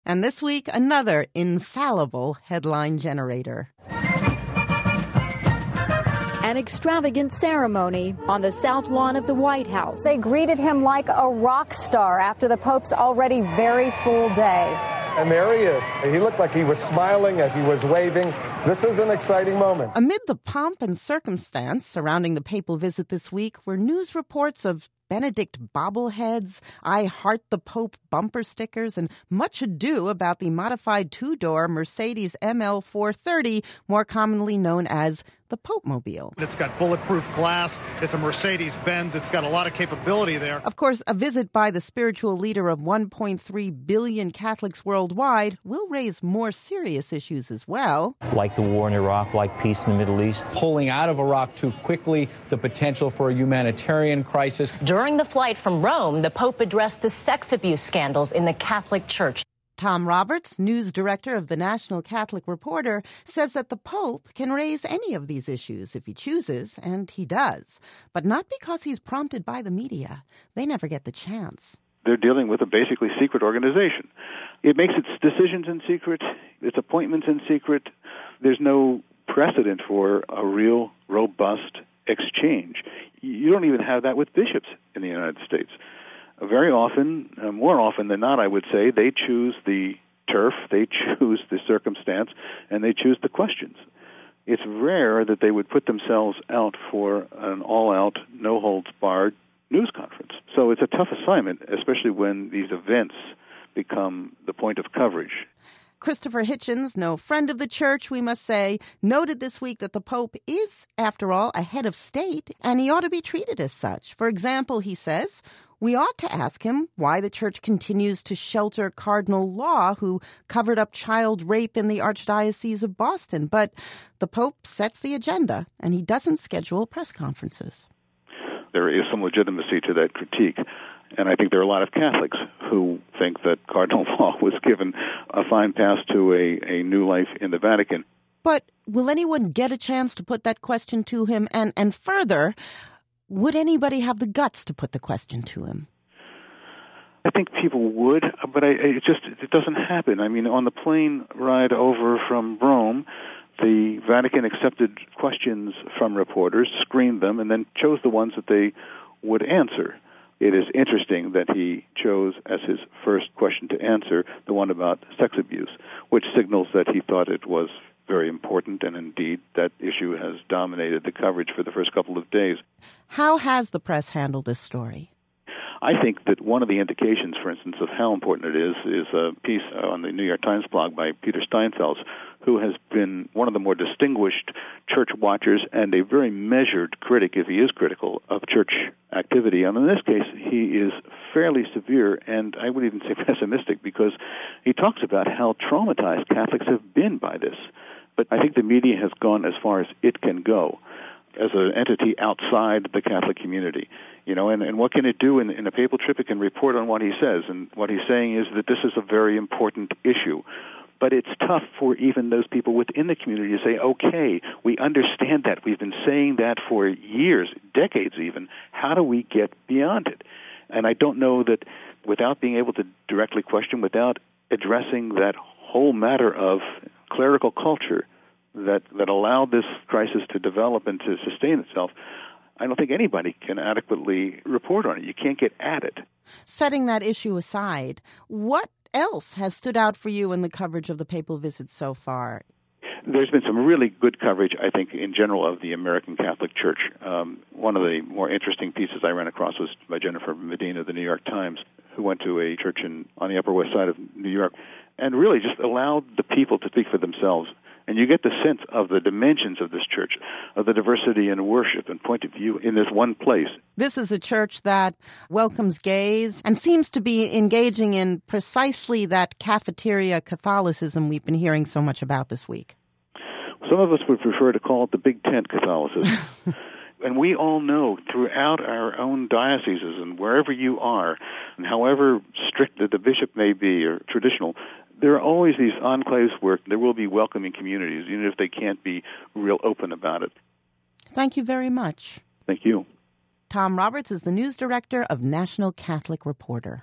And this week, another infallible headline generator. An extravagant ceremony on the South Lawn of the White House. They greeted him like a rock star after the Pope's already very full day. And there he is. He looked like he was smiling as he was waving. This is an exciting moment. Amid the pomp and circumstance surrounding the papal visit this week were news reports of Benedict bobbleheads, I Heart the Pope bumper stickers, and much ado about the modified two-door Mercedes ML 430, more commonly known as the Pope-mobile. It's got bulletproof glass. It's a Mercedes-Benz. It's got a lot of capability there. Of course, a visit by the spiritual leader of 1.3 billion Catholics worldwide will raise more serious issues as well. Like the war in Iraq, like peace in the Middle East. Pulling out of Iraq too quickly, the potential for a humanitarian crisis. During the flight from Rome, the Pope addressed the sex abuse scandals in the Catholic Church. Tom Roberts, news director of the National Catholic Reporter, says that the Pope can raise any of these issues if he chooses, and he does. But not because he's prompted by the media. They never get the chance. They're dealing with a basically secret organization. It makes its decisions in secret, its appointments in secret. There's no precedent for a real, robust exchange. You don't even have that with bishops in the United States. Very often, more often than not, I would say, they choose the turf, they choose the circumstance, and they choose the questions. It's rare that they would put themselves out for an all-out, no-holds-barred news conference. So it's a tough assignment, especially when these events become the point of coverage. Christopher Hitchens, no friend of the church, we must say, noted this week that the Pope is, after all, a head of state, and he ought to be treated as such. For example, he says, we ought to ask him why the church continues to shelter Cardinal Law, who covered up child rape in the Archdiocese of Boston. But the Pope sets the agenda, and he doesn't schedule press conferences. There is some legitimacy to that critique. And I think there are a lot of Catholics who think that Cardinal Law was given a fine pass to a new life in the Vatican. But will anyone get a chance to put that question to him? And further, would anybody have the guts to put the question to him? I think people would, but it doesn't happen. I mean, on the plane ride over from Rome, the Vatican accepted questions from reporters, screened them, and then chose the ones that they would answer. It is interesting that he chose as his first question to answer the one about sex abuse, which signals that he thought it was very important, and indeed that issue has dominated the coverage for the first couple of days. How has the press handled this story? I think that one of the indications, for instance, of how important it is a piece on the New York Times blog by Peter Steinfeld, who has been one of the more distinguished church watchers and a very measured critic, if he is critical, of church activity. And in this case, he is fairly severe, and I would even say pessimistic, because he talks about how traumatized Catholics have been by this. But I think the media has gone as far as it can go as an entity outside the Catholic community. You know, and what can it do in a papal trip? It can report on what he says, and what he's saying is that this is a very important issue. But it's tough for even those people within the community to say, okay, we understand that. We've been saying that for years, decades even. How do we get beyond it? And I don't know that without being able to directly question, without addressing that whole matter of clerical culture that allowed this crisis to develop and to sustain itself, I don't think anybody can adequately report on it. You can't get at it. Setting that issue aside, what else has stood out for you in the coverage of the papal visit so far? There's been some really good coverage, I think, in general of the American Catholic Church. One of the more interesting pieces I ran across was by Jennifer Medina of the New York Times, who went to a church on the Upper West Side of New York and really just allowed the people to speak for themselves. And you get the sense of the dimensions of this church, of the diversity in worship and point of view in this one place. This is a church that welcomes gays and seems to be engaging in precisely that cafeteria Catholicism we've been hearing so much about this week. Some of us would prefer to call it the Big Tent Catholicism. And we all know throughout our own dioceses and wherever you are, and however strict that the bishop may be or traditional, there are always these enclaves where there will be welcoming communities, even if they can't be real open about it. Thank you very much. Thank you. Tom Roberts is the news director of National Catholic Reporter.